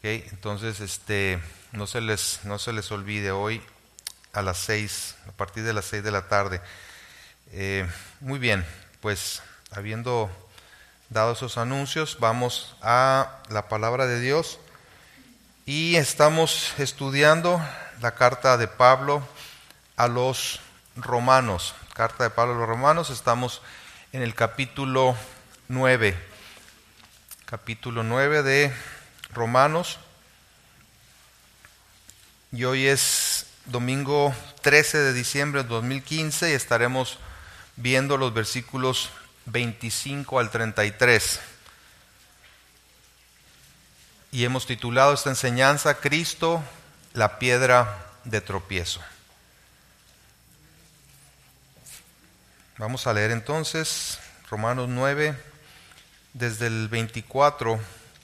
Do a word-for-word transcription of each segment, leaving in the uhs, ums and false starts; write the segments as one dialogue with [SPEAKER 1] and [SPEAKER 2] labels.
[SPEAKER 1] ¿Okay? Entonces, este, no se les, no se les olvide hoy a las seis, a partir de las seis de la tarde. Eh, muy bien, pues habiendo dado esos anuncios, vamos a la palabra de Dios y estamos estudiando la carta de Pablo a los romanos. Carta de Pablo a los romanos, estamos en el capítulo nueve. Capítulo nueve de Romanos. Y hoy es domingo trece de diciembre de dos mil quince y estaremos viendo los versículos veinticinco al treinta y tres. Y hemos titulado esta enseñanza, Cristo, la piedra de tropiezo. Vamos a leer entonces Romanos nueve, desde el veinticuatro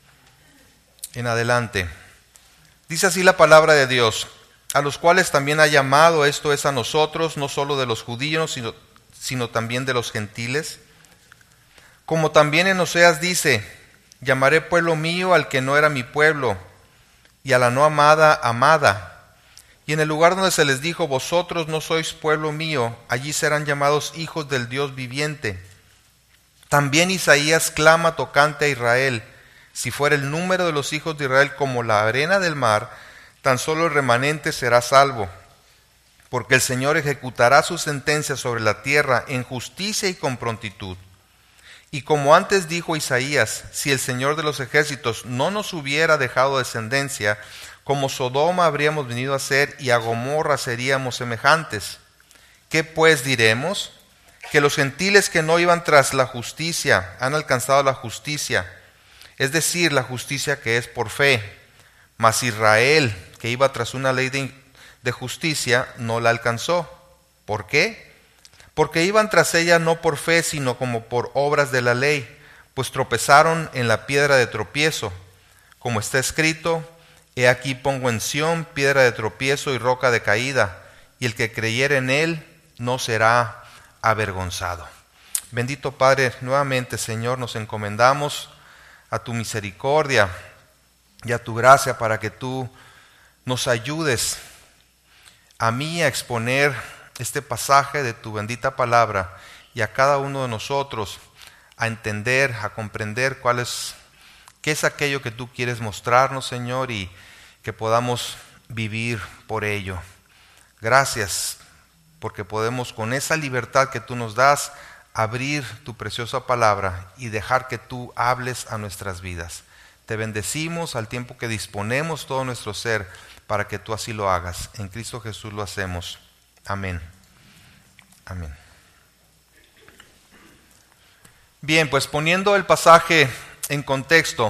[SPEAKER 1] en adelante. Dice así la palabra de Dios: a los cuales también ha llamado, esto es a nosotros, no solo de los judíos, sino, sino también de los gentiles. Como también en Oseas dice: llamaré pueblo mío al que no era mi pueblo, y a la no amada, amada. Y en el lugar donde se les dijo: vosotros no sois pueblo mío, allí serán llamados hijos del Dios viviente. También Isaías clama tocante a Israel: si fuera el número de los hijos de Israel como la arena del mar, tan solo el remanente será salvo. Porque el Señor ejecutará su sentencia sobre la tierra en justicia y con prontitud. Y como antes dijo Isaías: si el Señor de los ejércitos no nos hubiera dejado descendencia, como Sodoma habríamos venido a ser, y a Gomorra seríamos semejantes. ¿Qué pues diremos? Que los gentiles que no iban tras la justicia han alcanzado la justicia, es decir, la justicia que es por fe. Mas Israel, que iba tras una ley de, de justicia, no la alcanzó. ¿Por qué? Porque iban tras ella no por fe, sino como por obras de la ley, pues tropezaron en la piedra de tropiezo. Como está escrito: he aquí pongo en Sión piedra de tropiezo y roca de caída, y el que creyere en él no será avergonzado. Bendito Padre, nuevamente, Señor, nos encomendamos a tu misericordia y a tu gracia para que tú nos ayudes a mí a exponer este pasaje de tu bendita palabra y a cada uno de nosotros a entender, a comprender cuál es, qué es aquello que tú quieres mostrarnos, Señor, y que podamos vivir por ello. Gracias, porque podemos con esa libertad que tú nos das abrir tu preciosa palabra y dejar que tú hables a nuestras vidas. Te bendecimos al tiempo que disponemos todo nuestro ser para que tú así lo hagas. En Cristo Jesús lo hacemos. Amén. Amén. Bien, pues poniendo el pasaje en contexto,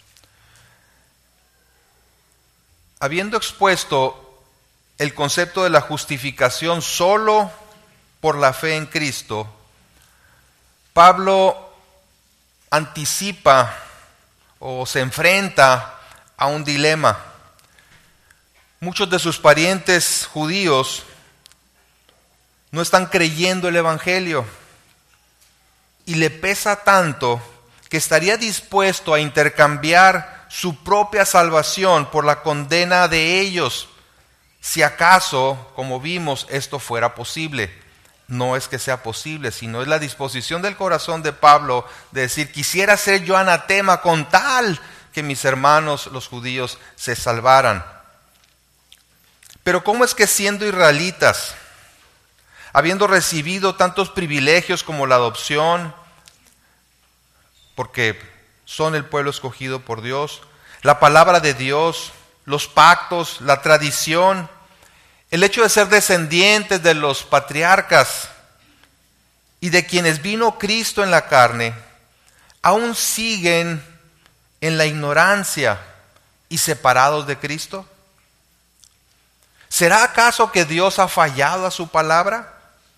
[SPEAKER 1] habiendo expuesto el concepto de la justificación solo por la fe en Cristo, Pablo anticipa o se enfrenta a un dilema. Muchos de sus parientes judíos no están creyendo el Evangelio y le pesa tanto que estaría dispuesto a intercambiar su propia salvación por la condena de ellos, si acaso, como vimos, esto fuera posible. No es que sea posible, sino es la disposición del corazón de Pablo de decir: quisiera ser yo anatema con tal que mis hermanos los judíos se salvaran. Pero ¿cómo es que siendo israelitas, habiendo recibido tantos privilegios como la adopción, porque son el pueblo escogido por Dios, la palabra de Dios, los pactos, la tradición, el hecho de ser descendientes de los patriarcas y de quienes vino Cristo en la carne, aún siguen en la ignorancia y separados de Cristo? ¿Será acaso que Dios ha fallado a su palabra?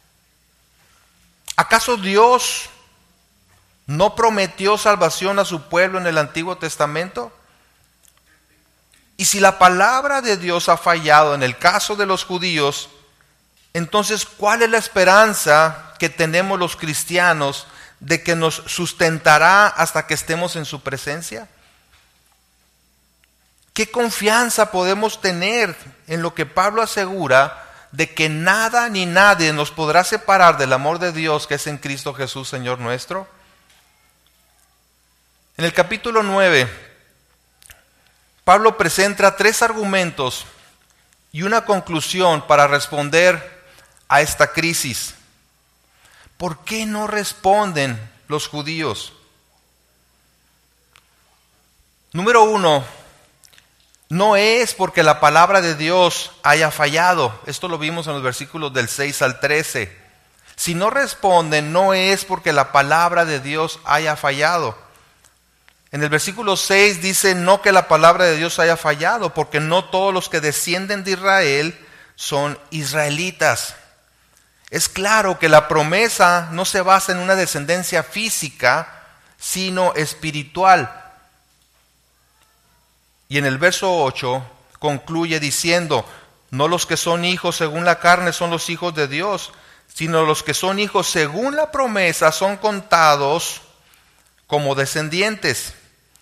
[SPEAKER 1] ¿Acaso Dios no prometió salvación a su pueblo en el Antiguo Testamento? Y si la palabra de Dios ha fallado en el caso de los judíos, entonces ¿cuál es la esperanza que tenemos los cristianos de que nos sustentará hasta que estemos en su presencia? ¿Qué confianza podemos tener en lo que Pablo asegura de que nada ni nadie nos podrá separar del amor de Dios que es en Cristo Jesús, Señor nuestro? En el capítulo nueve, Pablo presenta tres argumentos y una conclusión para responder a esta crisis. ¿Por qué no responden los judíos? Número uno, no es porque la palabra de Dios haya fallado. Esto lo vimos en los versículos del seis al trece. Si no responden, no es porque la palabra de Dios haya fallado. En el versículo seis dice, no que la palabra de Dios haya fallado, porque no todos los que descienden de Israel son israelitas. Es claro que la promesa no se basa en una descendencia física, sino espiritual. Y en el verso ocho concluye diciendo, no los que son hijos según la carne son los hijos de Dios, sino los que son hijos según la promesa son contados como descendientes.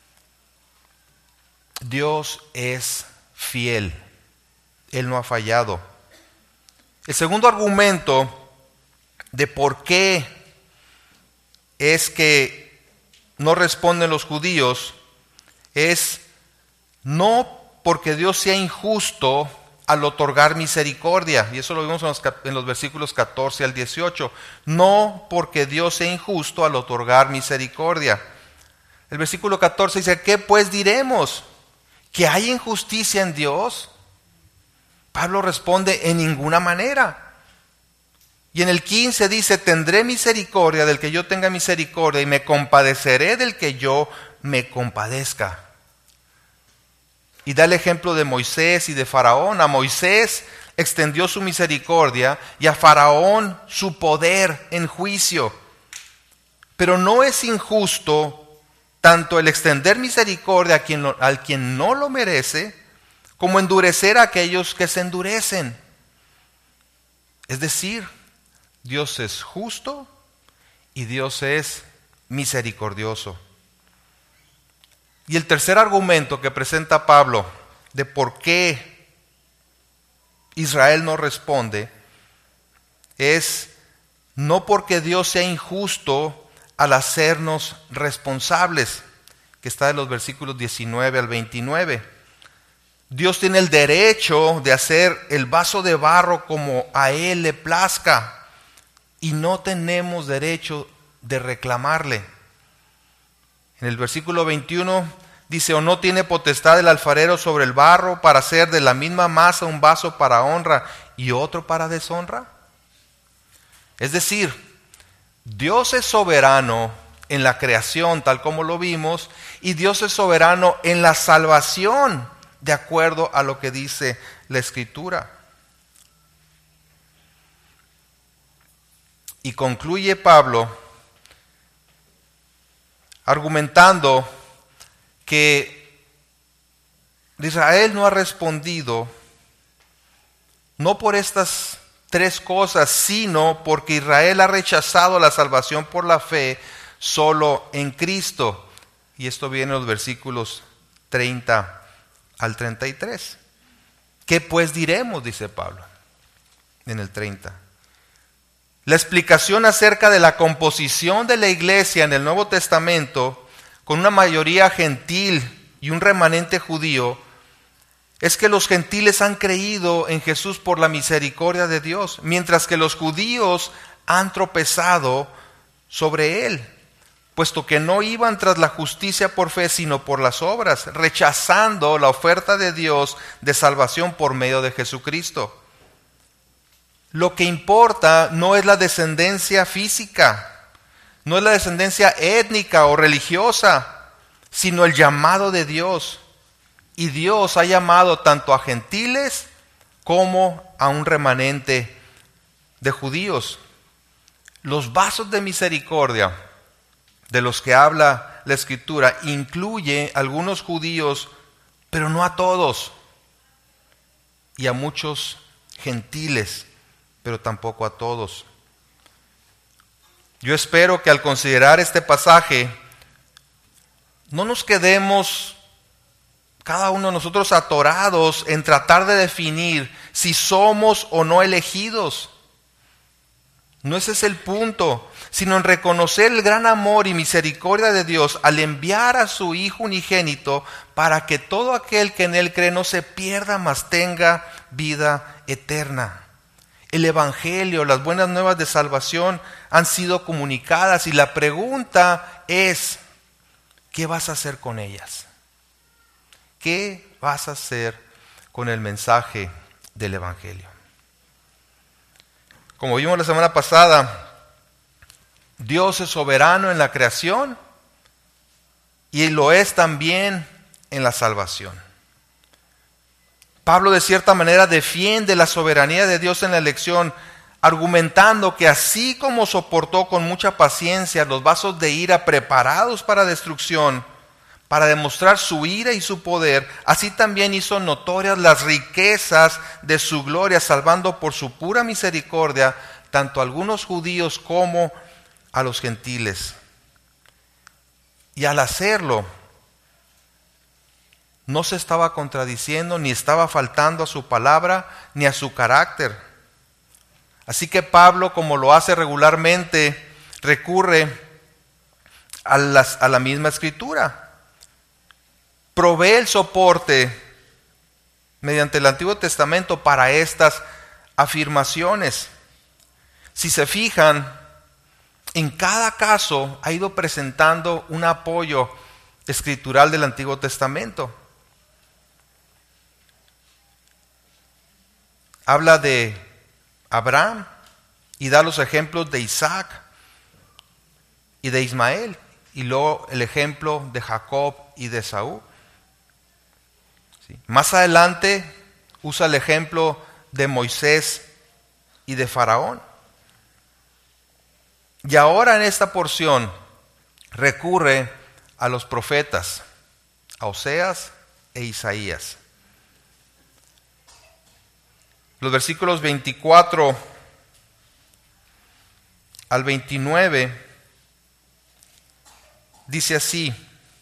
[SPEAKER 1] Dios es fiel, Él no ha fallado. El segundo argumento de por qué es que no responden los judíos es no porque Dios sea injusto al otorgar misericordia, y eso lo vimos en los, en los versículos catorce al dieciocho, no porque Dios sea injusto al otorgar misericordia. El versículo catorce dice, ¿qué pues diremos? ¿Que hay injusticia en Dios? Pablo responde, en ninguna manera. Y en el quince dice, tendré misericordia del que yo tenga misericordia y me compadeceré del que yo me compadezca. Y da el ejemplo de Moisés y de Faraón. A Moisés extendió su misericordia y a Faraón su poder en juicio. Pero no es injusto tanto el extender misericordia a quien, lo, al quien no lo merece, como endurecer a aquellos que se endurecen. Es decir, Dios es justo y Dios es misericordioso. Y el tercer argumento que presenta Pablo de por qué Israel no responde es no porque Dios sea injusto al hacernos responsables, que está en los versículos diecinueve al veintinueve. Dios tiene el derecho de hacer el vaso de barro como a Él le plazca y no tenemos derecho de reclamarle. En el versículo veintiuno dice, ¿o no tiene potestad el alfarero sobre el barro para hacer de la misma masa un vaso para honra y otro para deshonra? Es decir, Dios es soberano en la creación, tal como lo vimos, y Dios es soberano en la salvación, de acuerdo a lo que dice la Escritura. Y concluye Pablo argumentando que Israel no ha respondido no por estas tres cosas, sino porque Israel ha rechazado la salvación por la fe solo en Cristo. Y esto viene en los versículos treinta al treinta y tres. ¿Qué pues diremos? Dice Pablo en el treinta. La explicación acerca de la composición de la iglesia en el Nuevo Testamento, con una mayoría gentil y un remanente judío, es que los gentiles han creído en Jesús por la misericordia de Dios, mientras que los judíos han tropezado sobre él, puesto que no iban tras la justicia por fe, sino por las obras, rechazando la oferta de Dios de salvación por medio de Jesucristo. Lo que importa no es la descendencia física, no es la descendencia étnica o religiosa, sino el llamado de Dios. Y Dios ha llamado tanto a gentiles como a un remanente de judíos. Los vasos de misericordia de los que habla la Escritura incluye a algunos judíos, pero no a todos, y a muchos gentiles, pero tampoco a todos. Yo espero que al considerar este pasaje no nos quedemos Cada uno de nosotros atorados en tratar de definir si somos o no elegidos. No ese es el punto, sino en reconocer el gran amor y misericordia de Dios al enviar a su Hijo unigénito para que todo aquel que en Él cree no se pierda, mas tenga vida eterna. El Evangelio, las buenas nuevas de salvación han sido comunicadas y la pregunta es, ¿qué vas a hacer con ellas? ¿Qué vas a hacer con el mensaje del Evangelio? Como vimos la semana pasada, Dios es soberano en la creación y lo es también en la salvación. Pablo de cierta manera defiende la soberanía de Dios en la elección, argumentando que así como soportó con mucha paciencia los vasos de ira preparados para destrucción, para demostrar su ira y su poder, así también hizo notorias las riquezas de su gloria, salvando por su pura misericordia tanto a algunos judíos como a los gentiles. Y al hacerlo, no se estaba contradiciendo, ni estaba faltando a su palabra, ni a su carácter. Así que Pablo, como lo hace regularmente, recurre a, las, a la misma escritura. Provee el soporte mediante el Antiguo Testamento para estas afirmaciones. Si se fijan, en cada caso ha ido presentando un apoyo escritural del Antiguo Testamento. Habla de Abraham y da los ejemplos de Isaac y de Ismael, y luego el ejemplo de Jacob y de Esaú. ¿Sí? Más adelante usa el ejemplo de Moisés y de Faraón. Y ahora en esta porción recurre a los profetas, a Oseas e Isaías. Los versículos veinticuatro al veintinueve dice así: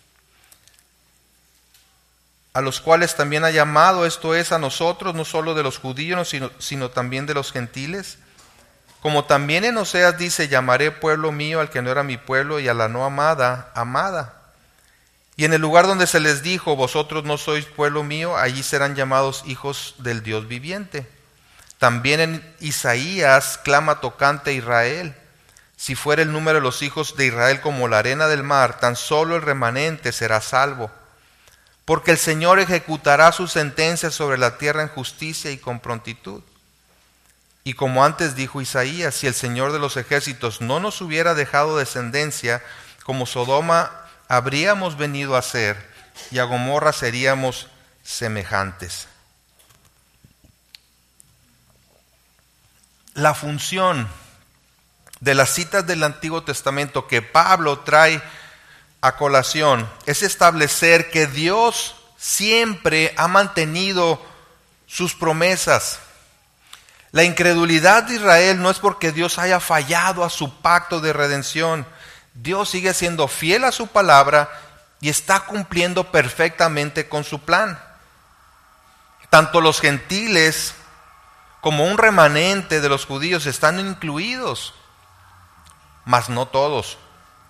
[SPEAKER 1] a los cuales también ha llamado, esto es, a nosotros, no solo de los judíos, sino, sino también de los gentiles. Como también en Oseas dice, llamaré pueblo mío al que no era mi pueblo, y a la no amada, amada. Y en el lugar donde se les dijo, vosotros no sois pueblo mío, allí serán llamados hijos del Dios viviente. También en Isaías clama tocante a Israel: si fuera el número de los hijos de Israel como la arena del mar, tan solo el remanente será salvo. Porque el Señor ejecutará su sentencia sobre la tierra en justicia y con prontitud. Y como antes dijo Isaías, si el Señor de los ejércitos no nos hubiera dejado descendencia, como Sodoma habríamos venido a ser, y a Gomorra seríamos semejantes. La función de las citas del Antiguo Testamento que Pablo trae a colación es establecer que Dios siempre ha mantenido sus promesas. La incredulidad de Israel no es porque Dios haya fallado a su pacto de redención. Dios sigue siendo fiel a su palabra y está cumpliendo perfectamente con su plan. Tanto los gentiles como un remanente de los judíos están incluidos, mas no todos.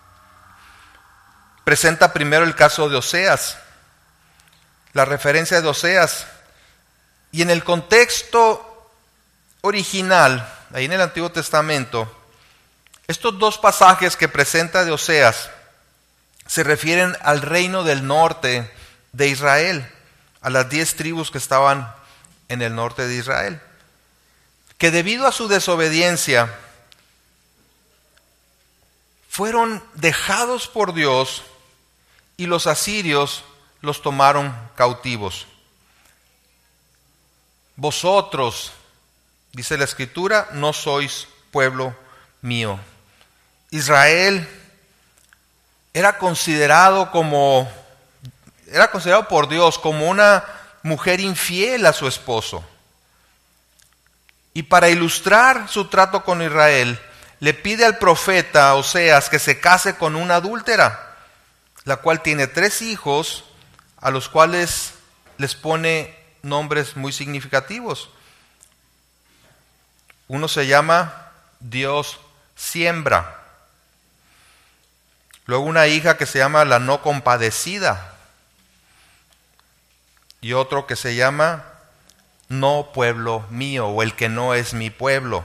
[SPEAKER 1] Presenta primero el caso de Oseas, la referencia de Oseas, y en el contexto original, ahí en el Antiguo Testamento, estos dos pasajes que presenta de Oseas se refieren al reino del norte de Israel, a las diez tribus que estaban en el norte de Israel, que debido a su desobediencia fueron dejados por Dios y los asirios los tomaron cautivos. Vosotros, dice la Escritura, no sois pueblo mío. Israel era considerado como, era considerado por Dios como una mujer infiel a su esposo. Y para ilustrar su trato con Israel, le pide al profeta Oseas que se case con una adúltera, la cual tiene tres hijos, a los cuales les pone nombres muy significativos. Uno se llama Dios siembra. Luego una hija que se llama la no compadecida. Y otro que se llama no pueblo mío, o el que no es mi pueblo.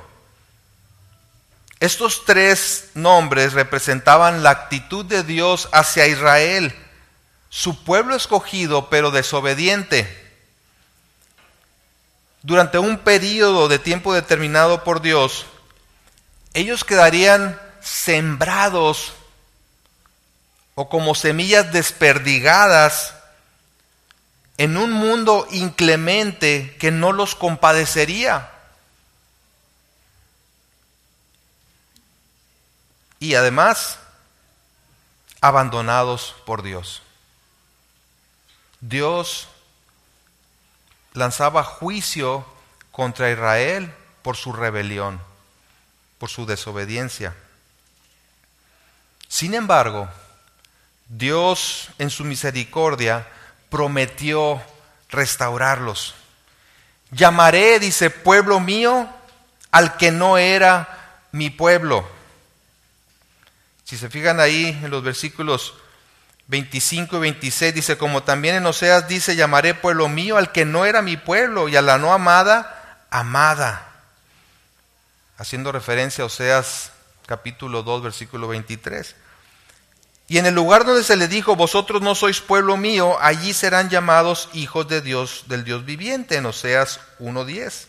[SPEAKER 1] Estos tres nombres representaban la actitud de Dios hacia Israel, su pueblo escogido pero desobediente. Durante un período de tiempo determinado por Dios, ellos quedarían sembrados o como semillas desperdigadas en un mundo inclemente que no los compadecería. Y además, abandonados por Dios. Dios lanzaba juicio contra Israel por su rebelión, por su desobediencia. Sin embargo, Dios en su misericordia prometió restaurarlos. Llamaré, dice, pueblo mío, al que no era mi pueblo. Si se fijan ahí en los versículos veinticinco y veintiséis, dice, como también en Oseas dice, llamaré pueblo mío al que no era mi pueblo, y a la no amada, amada. Haciendo referencia a Oseas capítulo dos, versículo veintitrés. Y en el lugar donde se le dijo, vosotros no sois pueblo mío, allí serán llamados hijos de Dios, del Dios viviente, en Oseas uno diez.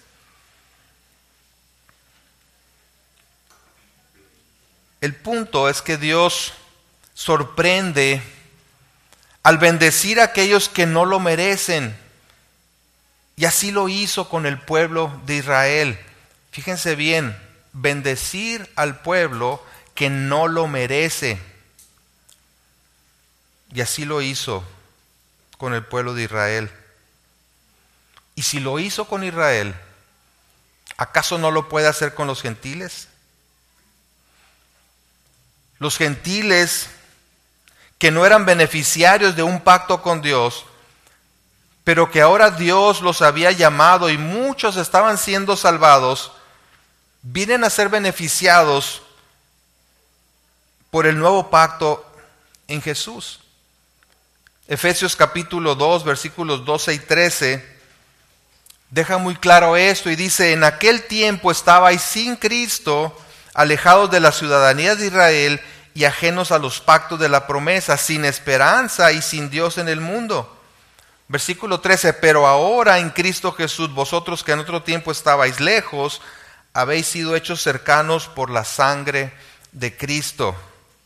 [SPEAKER 1] El punto es que Dios sorprende al bendecir a aquellos que no lo merecen. Y así lo hizo con el pueblo de Israel. Fíjense bien, bendecir al pueblo que no lo merece. Y así lo hizo con el pueblo de Israel. Y si lo hizo con Israel, ¿acaso no lo puede hacer con los gentiles? Los gentiles que no eran beneficiarios de un pacto con Dios, pero que ahora Dios los había llamado y muchos estaban siendo salvados, vienen a ser beneficiados por el nuevo pacto en Jesús. Efesios capítulo dos, versículos doce y trece, deja muy claro esto y dice, en aquel tiempo estabais sin Cristo, alejados de la ciudadanía de Israel y ajenos a los pactos de la promesa, sin esperanza y sin Dios en el mundo. Versículo trece, pero ahora en Cristo Jesús, vosotros que en otro tiempo estabais lejos, habéis sido hechos cercanos por la sangre de Cristo.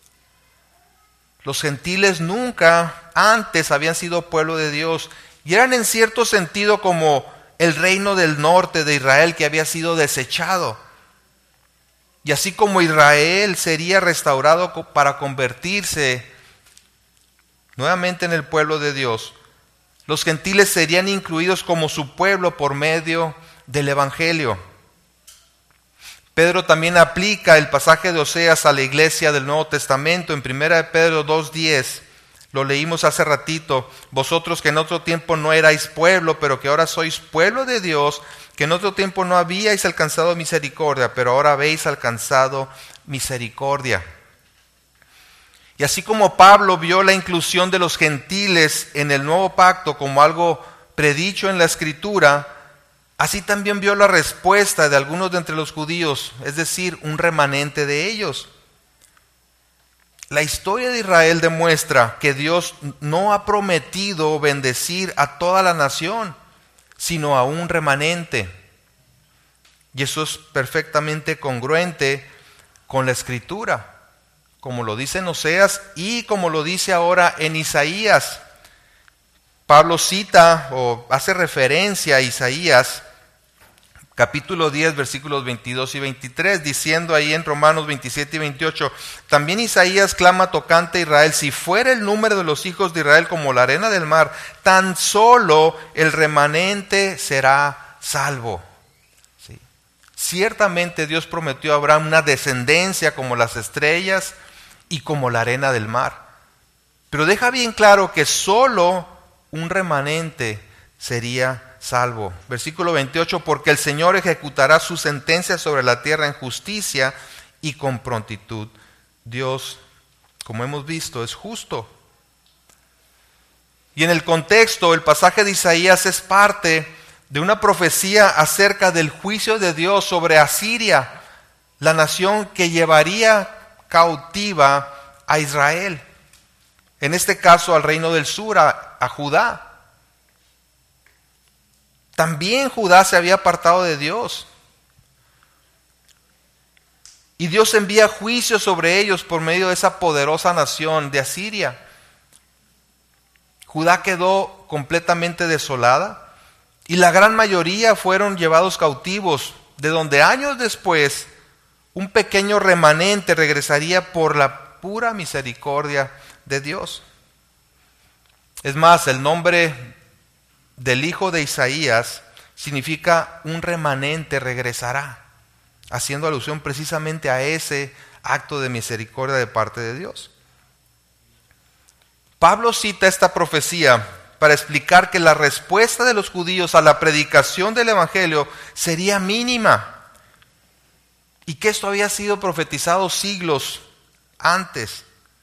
[SPEAKER 1] Los gentiles nunca antes habían sido pueblo de Dios y eran en cierto sentido como el reino del norte de Israel que había sido desechado. Y así como Israel sería restaurado para convertirse nuevamente en el pueblo de Dios, los gentiles serían incluidos como su pueblo por medio del Evangelio. Pedro también aplica el pasaje de Oseas a la iglesia del Nuevo Testamento en primera de Pedro dos diez. Lo leímos hace ratito. Vosotros que en otro tiempo no erais pueblo, pero que ahora sois pueblo de Dios, que en otro tiempo no habíais alcanzado misericordia, pero ahora habéis alcanzado misericordia. Y así como Pablo vio la inclusión de los gentiles en el nuevo pacto como algo predicho en la Escritura, así también vio la respuesta de algunos de entre los judíos, es decir, un remanente de ellos. La historia de Israel demuestra que Dios no ha prometido bendecir a toda la nación, sino a un remanente. Y eso es perfectamente congruente con la Escritura, como lo dice en Oseas y como lo dice ahora en Isaías. Pablo cita o hace referencia a Isaías, capítulo diez, versículos veintidós y veintitrés, diciendo ahí en Romanos veintisiete y veintiocho, también Isaías clama tocante a Israel, si fuera el número de los hijos de Israel como la arena del mar, tan solo el remanente será salvo. ¿Sí? Ciertamente Dios prometió a Abraham una descendencia como las estrellas y como la arena del mar. Pero deja bien claro que solo un remanente sería salvo. Versículo veintiocho, porque el Señor ejecutará su sentencia sobre la tierra en justicia y con prontitud. Dios, como hemos visto, es justo. Y en el contexto, el pasaje de Isaías es parte de una profecía acerca del juicio de Dios sobre Asiria, la nación que llevaría cautiva a Israel. En este caso al reino del sur, a, a Judá. También Judá se había apartado de Dios. Y Dios envía juicio sobre ellos por medio de esa poderosa nación de Asiria. Judá quedó completamente desolada y la gran mayoría fueron llevados cautivos, de donde años después un pequeño remanente regresaría por la pura misericordia de Dios. Es más, el nombre del hijo de Isaías significa un remanente regresará, haciendo alusión precisamente a ese acto de misericordia de parte de Dios. Pablo cita esta profecía para explicar que la respuesta de los judíos a la predicación del evangelio sería mínima y que esto había sido profetizado siglos antes.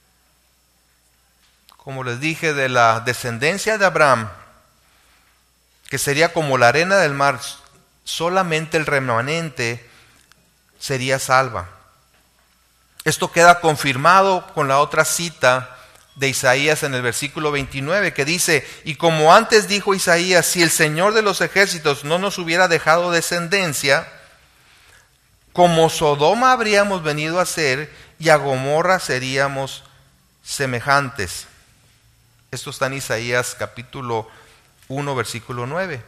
[SPEAKER 1] Como les dije, de la descendencia de Abraham, que sería como la arena del mar, solamente el remanente sería salva. Esto queda confirmado con la otra cita de Isaías en el versículo veintinueve, que dice: y como antes dijo Isaías, si el Señor de los ejércitos no nos hubiera dejado descendencia, como Sodoma habríamos venido a ser, y a Gomorra seríamos semejantes. Esto está en Isaías capítulo uno, versículo nueve.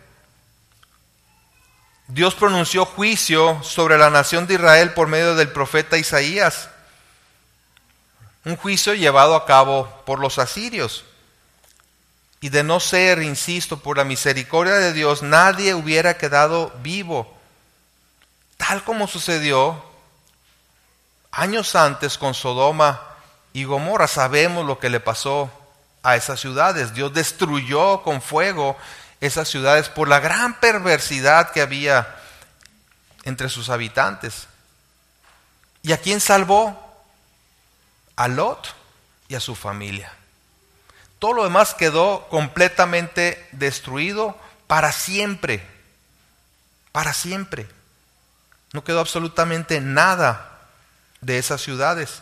[SPEAKER 1] Dios pronunció juicio sobre la nación de Israel por medio del profeta Isaías. Un juicio llevado a cabo por los asirios. Y de no ser, insisto, por la misericordia de Dios, nadie hubiera quedado vivo. Tal como sucedió años antes con Sodoma y Gomorra. Sabemos lo que le pasó a esas ciudades. Dios destruyó con fuego esas ciudades por la gran perversidad que había entre sus habitantes. ¿Y a quién salvó? A Lot y a su familia. Todo lo demás quedó completamente destruido para siempre. Para siempre. No quedó absolutamente nada de esas ciudades.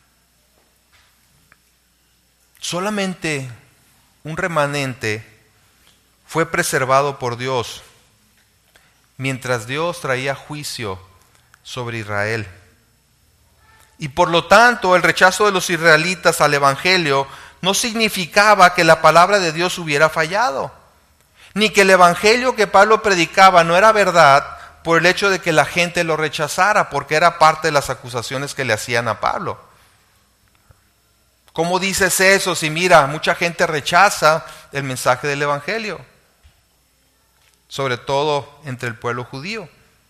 [SPEAKER 1] Solamente un remanente fue preservado por Dios, mientras Dios traía juicio sobre Israel. Y por lo tanto, el rechazo de los israelitas al evangelio no significaba que la palabra de Dios hubiera fallado, ni que el evangelio que Pablo predicaba no era verdad por el hecho de que la gente lo rechazara, porque era parte de las acusaciones que le hacían a Pablo. ¿Cómo dices eso si mira, mucha gente rechaza el mensaje del evangelio? Sobre todo entre el pueblo judío.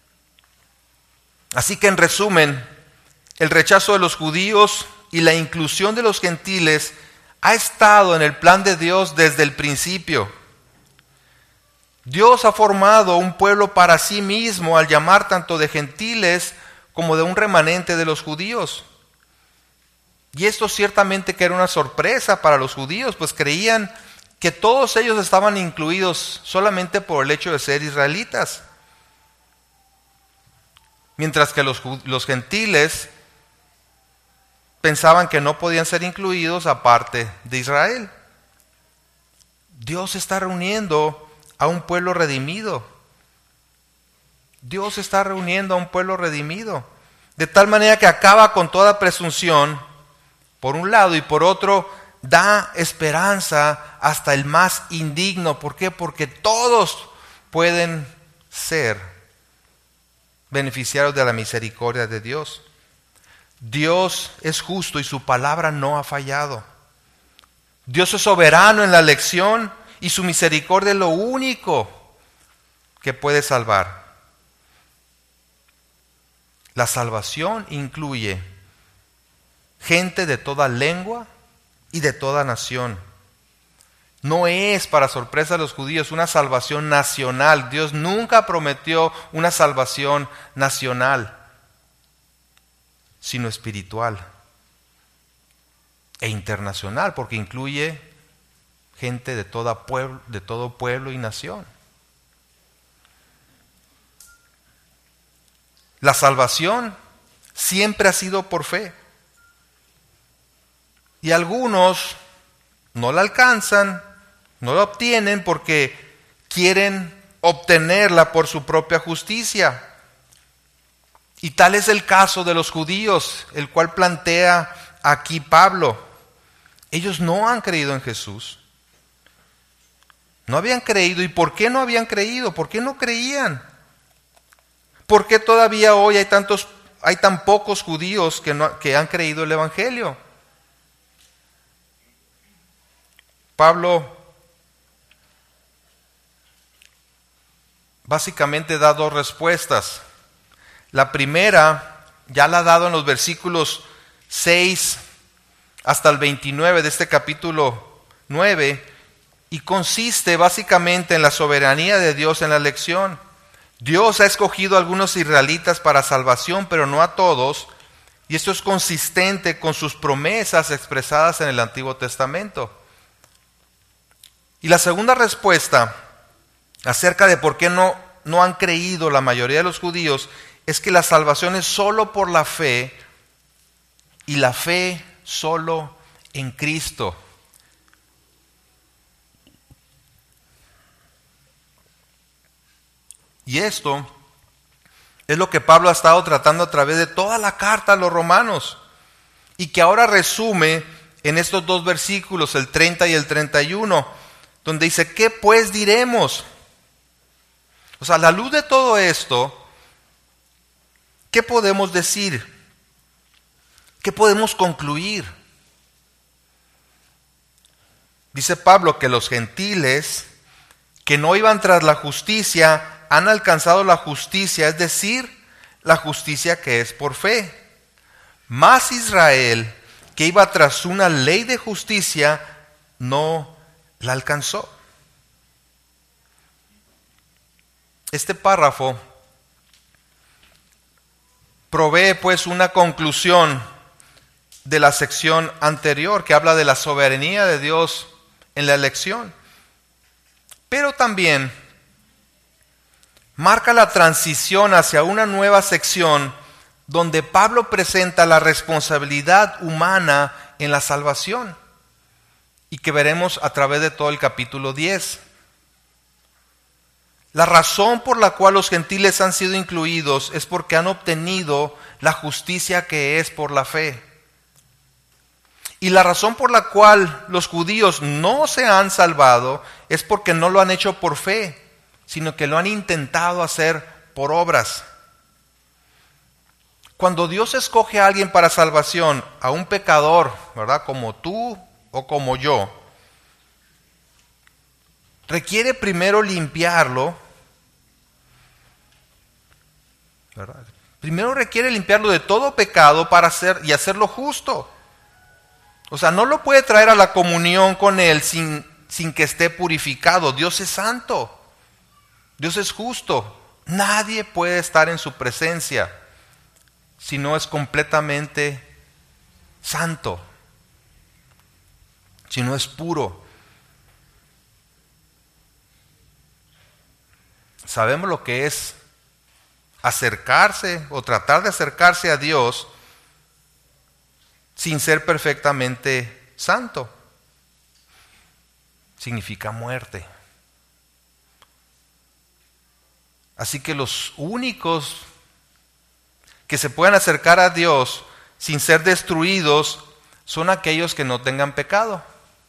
[SPEAKER 1] Así que en resumen, el rechazo de los judíos y la inclusión de los gentiles ha estado en el plan de Dios desde el principio. Dios ha formado un pueblo para sí mismo al llamar tanto de gentiles como de un remanente de los judíos. Y esto ciertamente que era una sorpresa para los judíos, pues creían que todos ellos estaban incluidos solamente por el hecho de ser israelitas. Mientras que los, los gentiles pensaban que no podían ser incluidos aparte de Israel. Dios está reuniendo a un pueblo redimido. Dios está reuniendo a un pueblo redimido. De tal manera que acaba con toda presunción, por un lado, y por otro, da esperanza hasta el más indigno. ¿Por qué? Porque todos pueden ser beneficiarios de la misericordia de Dios. Dios es justo y su palabra no ha fallado. Dios es soberano en la elección y su misericordia es lo único que puede salvar. La salvación incluye gente de toda lengua y de toda nación. No es, para sorpresa de los judíos, una salvación nacional. Dios nunca prometió una salvación nacional, sino espiritual e internacional, porque incluye gente de, toda pueblo, de todo pueblo y nación. La salvación siempre ha sido por fe. Y algunos no la alcanzan, no la obtienen porque quieren obtenerla por su propia justicia. Y tal es el caso de los judíos, el cual plantea aquí Pablo. Ellos no han creído en Jesús. No habían creído. ¿Y por qué no habían creído? ¿Por qué no creían? ¿Por qué todavía hoy hay tantos, hay tan pocos judíos que, no, que han creído el Evangelio? Pablo básicamente da dos respuestas. La primera ya la ha dado en los versículos seis hasta el veintinueve de este capítulo nueve, y consiste básicamente en la soberanía de Dios en la elección. Dios ha escogido a algunos israelitas para salvación, pero no a todos, y esto es consistente con sus promesas expresadas en el Antiguo Testamento. Y la segunda respuesta acerca de por qué no, no han creído la mayoría de los judíos es que la salvación es solo por la fe, y la fe solo en Cristo. Y esto es lo que Pablo ha estado tratando a través de toda la carta a los romanos, y que ahora resume en estos dos versículos, el treinta y el treinta y uno, donde dice, ¿qué pues diremos? O sea, a la luz de todo esto, ¿qué podemos decir? ¿Qué podemos concluir? Dice Pablo que los gentiles que no iban tras la justicia han alcanzado la justicia, es decir, la justicia que es por fe. Mas Israel, que iba tras una ley de justicia, no la alcanzó. Este párrafo provee pues una conclusión de la sección anterior que habla de la soberanía de Dios en la elección, pero también marca la transición hacia una nueva sección donde Pablo presenta la responsabilidad humana en la salvación, y que veremos a través de todo el capítulo diez. La razón por la cual los gentiles han sido incluidos es porque han obtenido la justicia que es por la fe. Y la razón por la cual los judíos no se han salvado es porque no lo han hecho por fe, sino que lo han intentado hacer por obras. Cuando Dios escoge a alguien para salvación, a un pecador, ¿verdad?, como tú o como yo, requiere primero limpiarlo, ¿verdad? Primero requiere limpiarlo de todo pecado para hacer y hacerlo justo. O sea, no lo puede traer a la comunión con Él sin, sin que esté purificado. Dios es santo. Dios es justo. Nadie puede estar en su presencia si no es completamente santo, si no es puro. Sabemos lo que es acercarse o tratar de acercarse a Dios sin ser perfectamente santo. Significa muerte. Así que los únicos que se pueden acercar a Dios sin ser destruidos son aquellos que no tengan pecado.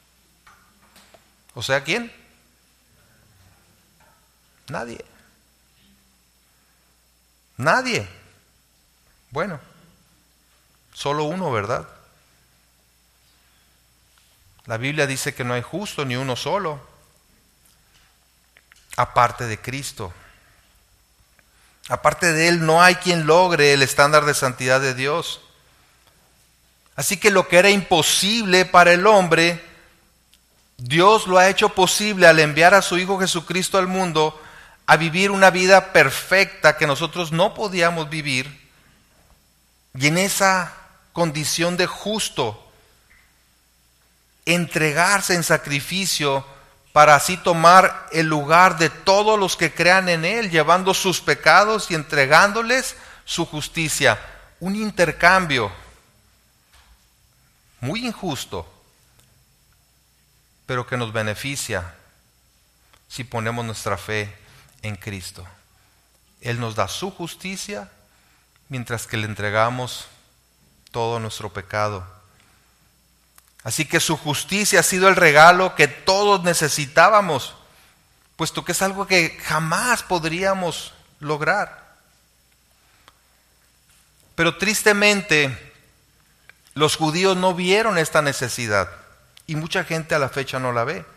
[SPEAKER 1] O sea, ¿quién? Nadie. Nadie. Bueno, solo uno, ¿verdad? La Biblia dice que no hay justo ni uno solo, aparte de Cristo. Aparte de Él no hay quien logre el estándar de santidad de Dios. Así que lo que era imposible para el hombre, Dios lo ha hecho posible al enviar a su Hijo Jesucristo al mundo a vivir una vida perfecta que nosotros no podíamos vivir. Y en esa condición de justo, entregarse en sacrificio para así tomar el lugar de todos los que crean en Él, llevando sus pecados y entregándoles su justicia. Un intercambio muy injusto, pero que nos beneficia si ponemos nuestra fe en Cristo. Él nos da su justicia, mientras que le entregamos todo nuestro pecado. Así que su justicia ha sido el regalo que todos necesitábamos, puesto que es algo que jamás podríamos lograr. Pero tristemente, los judíos no vieron esta necesidad, y mucha gente a la fecha no la ve.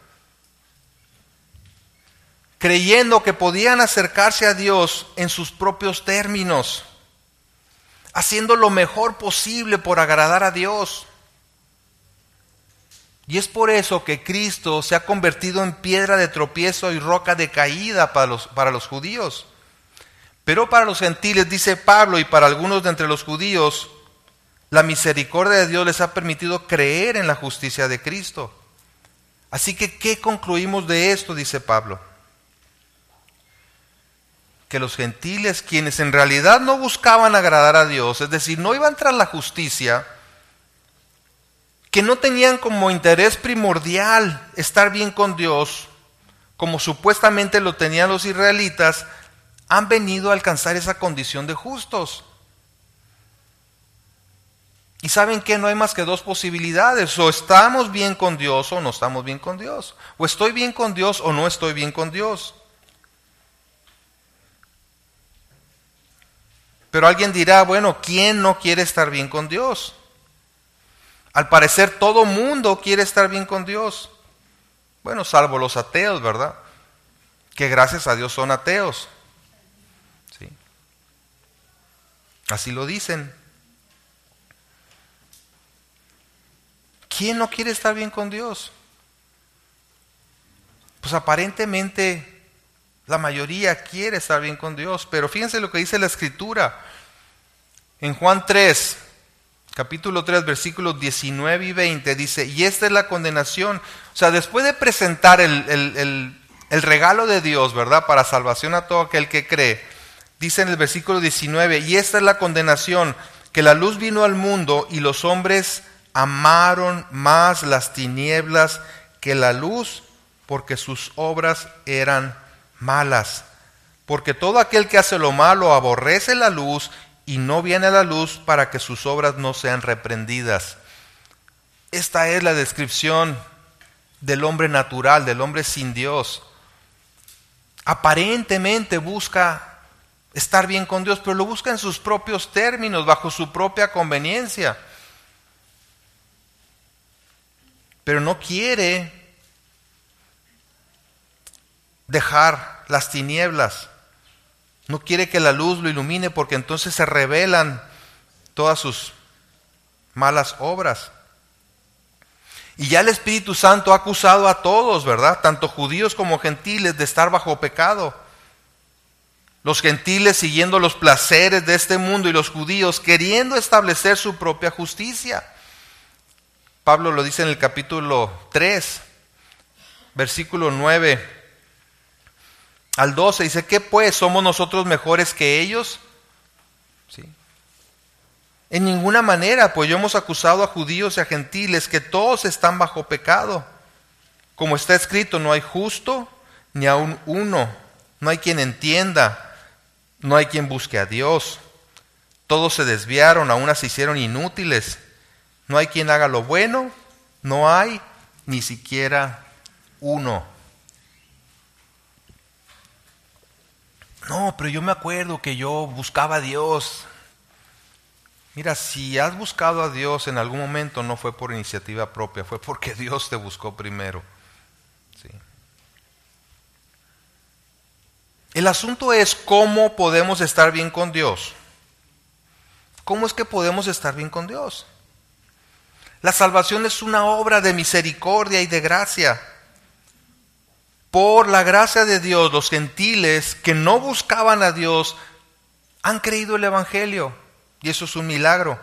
[SPEAKER 1] Creyendo que podían acercarse a Dios en sus propios términos, haciendo lo mejor posible por agradar a Dios. Y es por eso que Cristo se ha convertido en piedra de tropiezo y roca de caída para los, para los judíos. Pero para los gentiles, dice Pablo, y para algunos de entre los judíos, la misericordia de Dios les ha permitido creer en la justicia de Cristo. Así que, ¿qué concluimos de esto? Dice Pablo. Que los gentiles, quienes en realidad no buscaban agradar a Dios, es decir, no iban tras la justicia, que no tenían como interés primordial estar bien con Dios, como supuestamente lo tenían los israelitas, han venido a alcanzar esa condición de justos. Y saben que no hay más que dos posibilidades: o estamos bien con Dios o no estamos bien con Dios, o estoy bien con Dios o no estoy bien con Dios. Pero alguien dirá, bueno, ¿quién no quiere estar bien con Dios? Al parecer todo mundo quiere estar bien con Dios. Bueno, salvo los ateos, ¿verdad? Que gracias a Dios son ateos. ¿Sí? Así lo dicen. ¿Quién no quiere estar bien con Dios? Pues aparentemente la mayoría quiere estar bien con Dios, pero fíjense lo que dice la Escritura. En Juan tres, capítulo tres, versículos diecinueve y veinte, dice, y esta es la condenación. O sea, después de presentar el, el, el, el regalo de Dios, ¿verdad?, para salvación a todo aquel que cree, dice en el versículo diecinueve, y esta es la condenación, que la luz vino al mundo y los hombres amaron más las tinieblas que la luz, porque sus obras eran malas. Porque todo aquel que hace lo malo aborrece la luz y no viene a la luz para que sus obras no sean reprendidas. Esta es la descripción del hombre natural, del hombre sin Dios. Aparentemente busca estar bien con Dios, pero lo busca en sus propios términos, bajo su propia conveniencia. Pero no quiere dejar las tinieblas. No quiere que la luz lo ilumine, porque entonces se revelan todas sus malas obras. Y ya el Espíritu Santo ha acusado a todos, ¿verdad?, tanto judíos como gentiles, de estar bajo pecado. Los gentiles siguiendo los placeres de este mundo y los judíos queriendo establecer su propia justicia. Pablo lo dice en el capítulo tres, versículo nueve al doce, dice, ¿qué pues? ¿Somos nosotros mejores que ellos? ¿Sí? En ninguna manera, pues yo hemos acusado a judíos y a gentiles que todos están bajo pecado. Como está escrito, no hay justo ni aun uno, no hay quien entienda, no hay quien busque a Dios. Todos se desviaron, a unas se hicieron inútiles. No hay quien haga lo bueno, no hay ni siquiera uno. No, pero yo me acuerdo que yo buscaba a Dios. Mira, si has buscado a Dios en algún momento, no fue por iniciativa propia, fue porque Dios te buscó primero. Sí. El asunto es cómo podemos estar bien con Dios. ¿Cómo es que podemos estar bien con Dios? La salvación es una obra de misericordia y de gracia. por la gracia de Dios, los gentiles que no buscaban a Dios han creído el Evangelio. Y eso es un milagro.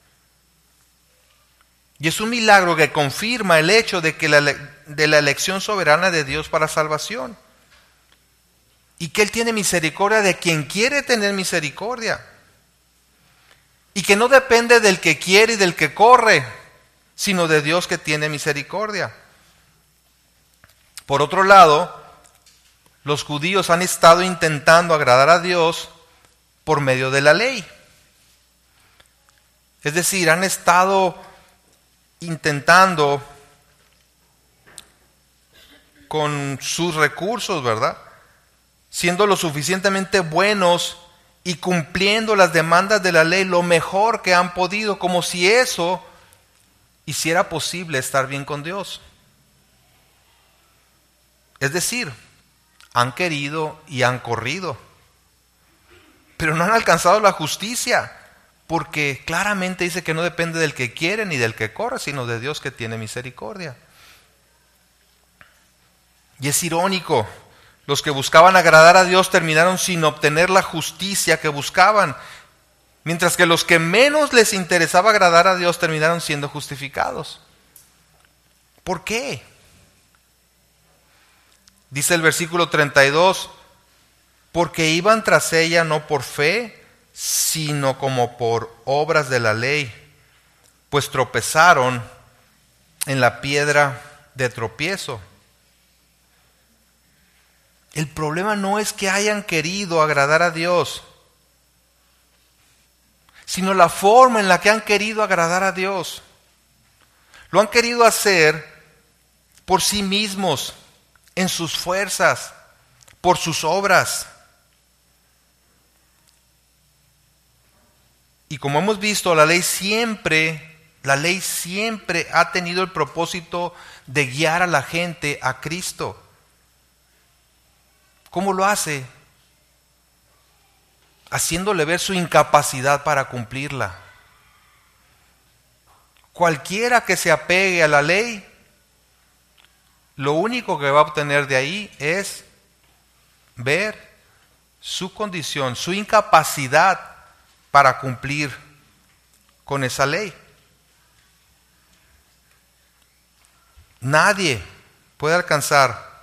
[SPEAKER 1] Y es un milagro que confirma el hecho de que la, de la elección soberana de Dios para salvación. Y que Él tiene misericordia de quien quiere tener misericordia. Y que no depende del que quiere y del que corre, sino de Dios que tiene misericordia. Por otro lado, los judíos han estado intentando agradar a Dios por medio de la ley. Es decir, han estado intentando con sus recursos, ¿verdad? Siendo lo suficientemente buenos y cumpliendo las demandas de la ley lo mejor que han podido, como si eso hiciera posible estar bien con Dios. Es decir, han querido y han corrido, pero no han alcanzado la justicia, porque claramente dice que no depende del que quiere ni del que corre, sino de Dios que tiene misericordia. Y es irónico, los que buscaban agradar a Dios terminaron sin obtener la justicia que buscaban, mientras que los que menos les interesaba agradar a Dios terminaron siendo justificados. ¿Por qué? Dice el versículo treinta y dos, porque iban tras ella no por fe, sino como por obras de la ley, pues tropezaron en la piedra de tropiezo. El problema no es que hayan querido agradar a Dios, sino la forma en la que han querido agradar a Dios. Lo han querido hacer por sí mismos, en sus fuerzas, por sus obras. Y como hemos visto, la ley siempre, la ley siempre ha tenido el propósito de guiar a la gente a Cristo. ¿Cómo lo hace? Haciéndole ver su incapacidad para cumplirla. Cualquiera que se apegue a la ley, lo único que va a obtener de ahí es ver su condición, su incapacidad para cumplir con esa ley. Nadie puede alcanzar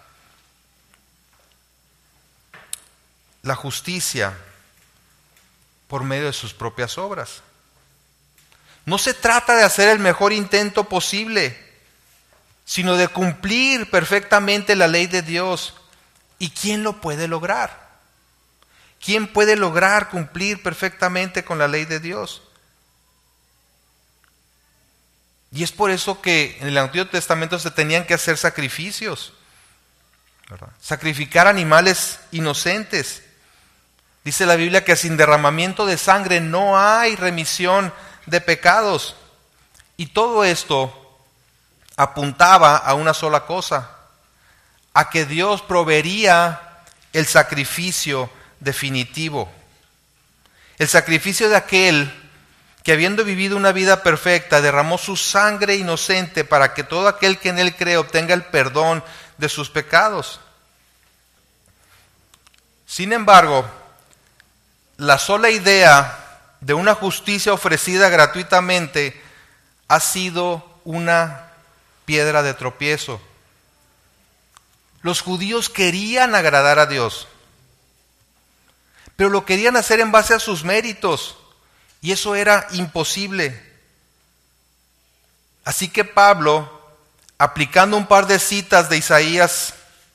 [SPEAKER 1] la justicia por medio de sus propias obras. No se trata de hacer el mejor intento posible, sino de cumplir perfectamente la ley de Dios. ¿Y quién lo puede lograr? ¿Quién puede lograr cumplir perfectamente con la ley de Dios? Y es por eso que en el Antiguo Testamento se tenían que hacer sacrificios, ¿verdad? Sacrificar animales inocentes. Dice la Biblia que sin derramamiento de sangre no hay remisión de pecados. Y todo esto apuntaba a una sola cosa, a que Dios proveería el sacrificio definitivo. El sacrificio de aquel que, habiendo vivido una vida perfecta, derramó su sangre inocente para que todo aquel que en él cree obtenga el perdón de sus pecados. Sin embargo, la sola idea de una justicia ofrecida gratuitamente ha sido una piedra de tropiezo. Los judíos querían agradar a Dios, pero lo querían hacer en base a sus méritos, y eso era imposible. Así que Pablo, aplicando un par de citas de Isaías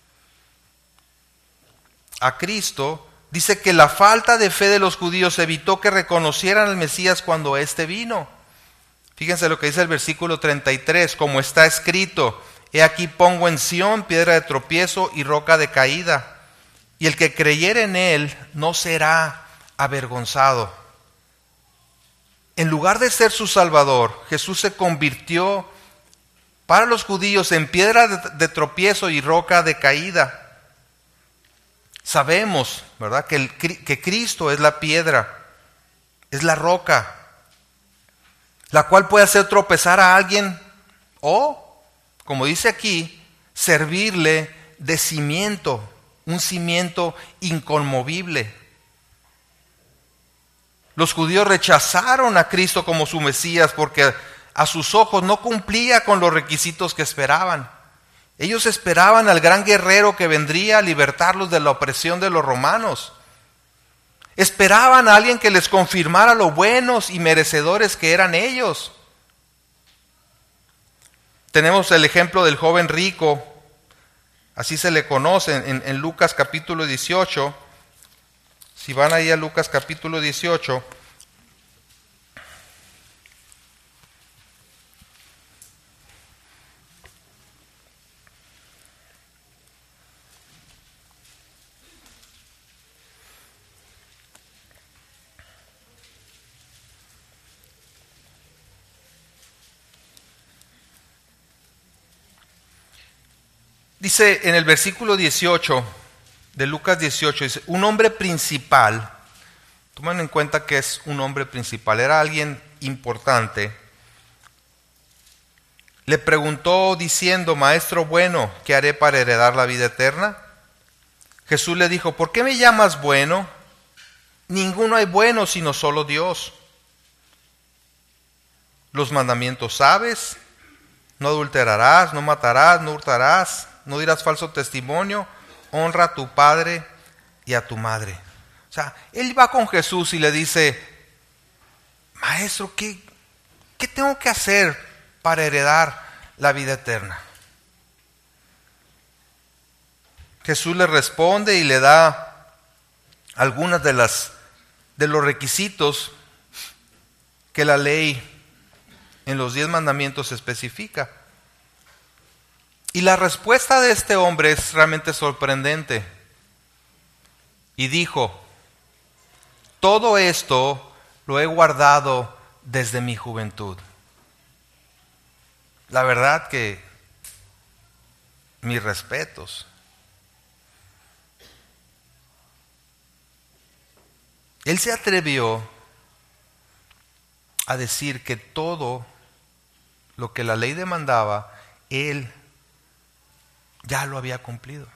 [SPEAKER 1] a Cristo, dice que la falta de fe de los judíos evitó que reconocieran al Mesías cuando éste vino. Fíjense lo que dice el versículo treinta y tres, como está escrito: he aquí pongo en Sión piedra de tropiezo y roca de caída, y el que creyere en él no será avergonzado. En lugar de ser su Salvador, Jesús se convirtió para los judíos en piedra de, de tropiezo y roca de caída. Sabemos, ¿verdad?, que, el, que Cristo es la piedra, es la roca, la cual puede hacer tropezar a alguien o, como dice aquí, servirle de cimiento, un cimiento inconmovible. Los judíos rechazaron a Cristo como su Mesías porque a sus ojos no cumplía con los requisitos que esperaban. Ellos esperaban al gran guerrero que vendría a libertarlos de la opresión de los romanos. Esperaban a alguien que les confirmara lo buenos y merecedores que eran ellos. Tenemos el ejemplo del joven rico, así se le conoce en, en Lucas capítulo dieciocho. Si van ahí a Lucas capítulo dieciocho, dice en el versículo dieciocho de Lucas dieciocho, dice, un hombre principal, tomen en cuenta que es un hombre principal, era alguien importante, le preguntó diciendo, maestro bueno, ¿qué haré para heredar la vida eterna? Jesús le dijo, ¿por qué me llamas bueno? Ninguno hay bueno sino solo Dios. Los mandamientos sabes, no adulterarás, no matarás, no hurtarás, no dirás falso testimonio, honra a tu padre y a tu madre. O sea, él va con Jesús y le dice, maestro, ¿qué, qué tengo que hacer para heredar la vida eterna? Jesús le responde y le da algunas de las de los requisitos que la ley en los diez mandamientos especifica. Y la respuesta de este hombre es realmente sorprendente. Y dijo, todo esto lo he guardado desde mi juventud. La verdad que mis respetos. Él se atrevió a decir que todo lo que la ley demandaba, él ya lo había cumplido.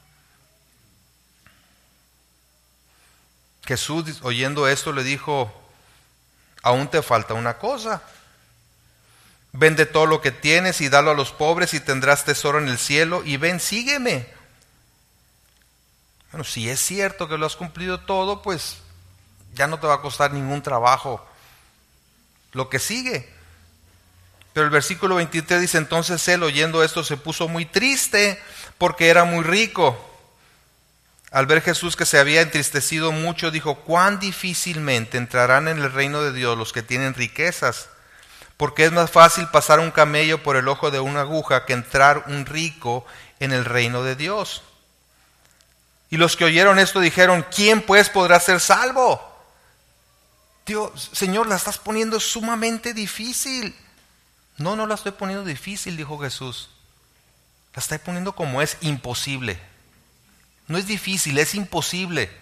[SPEAKER 1] Jesús, oyendo esto, le dijo, aún te falta una cosa. Vende todo lo que tienes y dalo a los pobres y tendrás tesoro en el cielo, y ven, sígueme. Bueno, si es cierto que lo has cumplido todo, pues ya no te va a costar ningún trabajo lo que sigue. Pero el versículo veintitrés dice, entonces él, oyendo esto, se puso muy triste porque era muy rico. Al ver Jesús que se había entristecido mucho, dijo, cuán difícilmente entrarán en el reino de Dios los que tienen riquezas, porque es más fácil pasar un camello por el ojo de una aguja que entrar un rico en el reino de Dios. Y los que oyeron esto dijeron, ¿quién pues podrá ser salvo? Dios, Señor, la estás poniendo sumamente difícil. No, no la estoy poniendo difícil, dijo Jesús. La estoy poniendo como es, imposible. No es difícil, es imposible.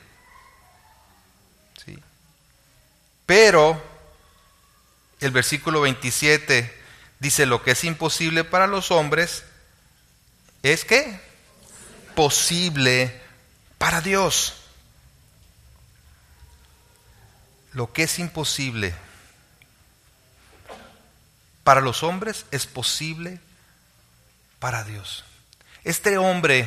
[SPEAKER 1] ¿Sí? Pero el versículo veintisiete dice, lo que es imposible para los hombres es ¿qué? Posible para Dios. Lo que es imposible para los hombres es posible para Dios. Este hombre,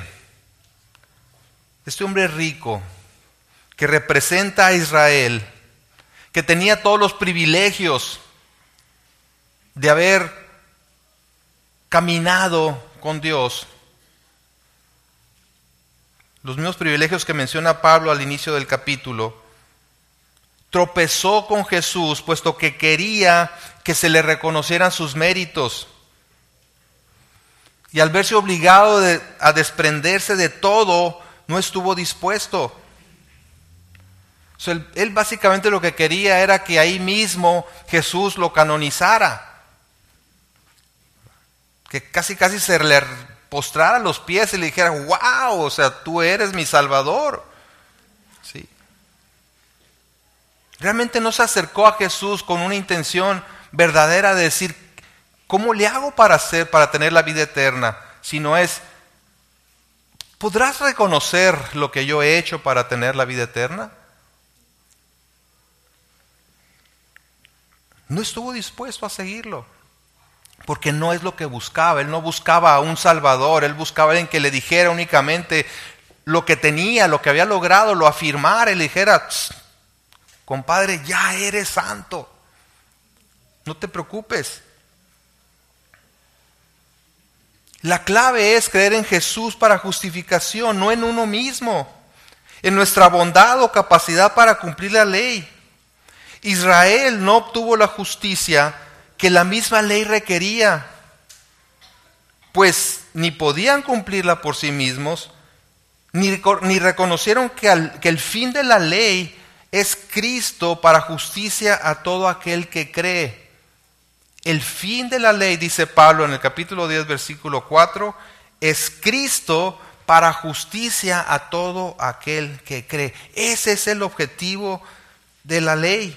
[SPEAKER 1] este hombre rico, que representa a Israel, que tenía todos los privilegios de haber caminado con Dios, los mismos privilegios que menciona Pablo al inicio del capítulo, tropezó con Jesús, puesto que quería que se le reconocieran sus méritos. Y al verse obligado de, a desprenderse de todo, no estuvo dispuesto. O sea, él, él básicamente lo que quería era que ahí mismo Jesús lo canonizara. Que casi casi se le postrara a los pies y le dijera, wow, o sea, tú eres mi Salvador. Sí. Realmente no se acercó a Jesús con una intención verdadera de decir, ¿cómo le hago para hacer, para tener la vida eterna? Sino es, ¿podrás reconocer lo que yo he hecho para tener la vida eterna? No estuvo dispuesto a seguirlo, porque no es lo que buscaba. Él no buscaba a un Salvador, él buscaba a alguien que le dijera únicamente lo que tenía, lo que había logrado, lo afirmara y le dijera, compadre, ya eres santo, no te preocupes. La clave es creer en Jesús para justificación, no en uno mismo, en nuestra bondad o capacidad para cumplir la ley. Israel no obtuvo la justicia que la misma ley requería, pues ni podían cumplirla por sí mismos, ni, ni reconocieron que, al, que el fin de la ley es Cristo para justicia a todo aquel que cree. El fin de la ley, dice Pablo en el capítulo diez, versículo cuatro, es Cristo para justicia a todo aquel que cree. Ese es el objetivo de la ley.